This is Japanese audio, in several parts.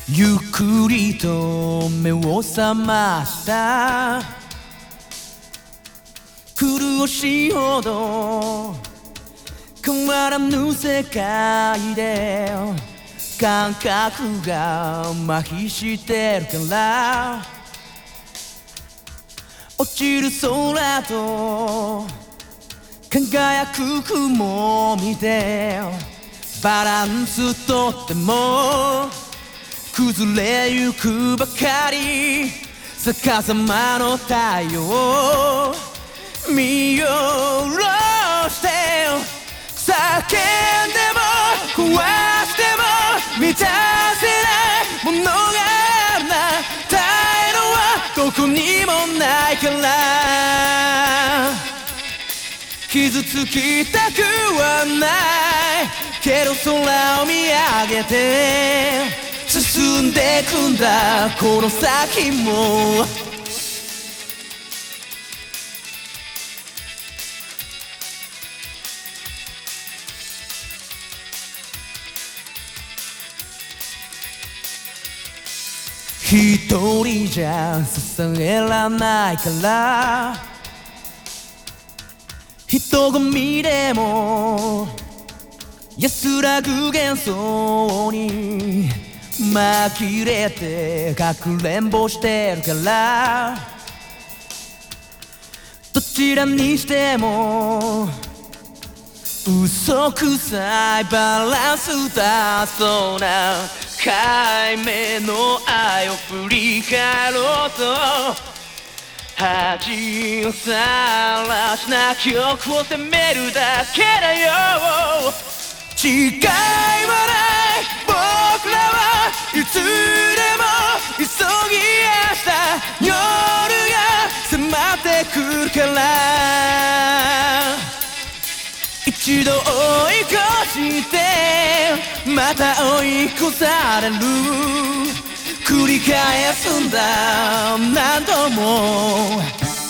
ゆっくりと目を覚ました苦しいほど変わらぬ世界で感覚が麻痺してるから落ちる空と輝く雲を見てバランスとっても崩れゆくばかり逆さまの太陽を見下ろして叫んでも壊しても満たせないものがあるなたいのはどこにもないから傷つきたくはないけど空を見上げて進んでくんだこの先も一人じゃ支えらないから人混みでも安らぐ幻想に紛れてかくれんぼしてるからどちらにしても嘘くさいバランスだそうな海面の愛を振り返ろうと恥をさらしな記憶を責めるだけだよ違いはない僕らはいつでも急ぎ明日夜が迫ってくるから一度追い越してまた追い越される繰り返すんだ何度も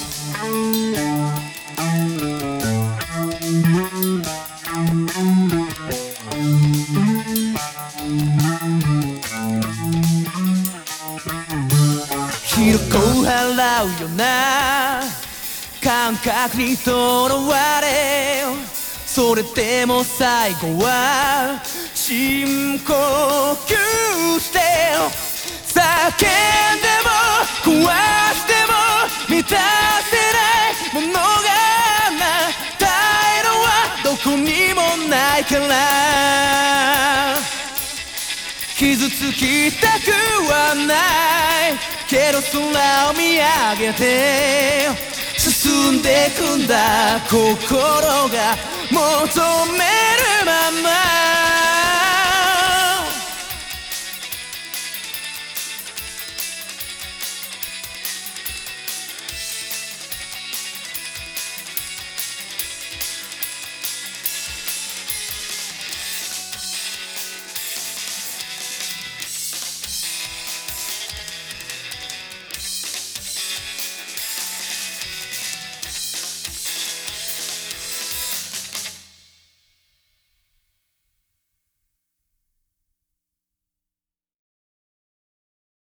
広く払うような感覚にとらわれそれでも最後は深呼吸して叫んでも壊しても満たせないものがないのはどこにもないから傷つきたくはないけど空を見上げて進んでくんだ心が求め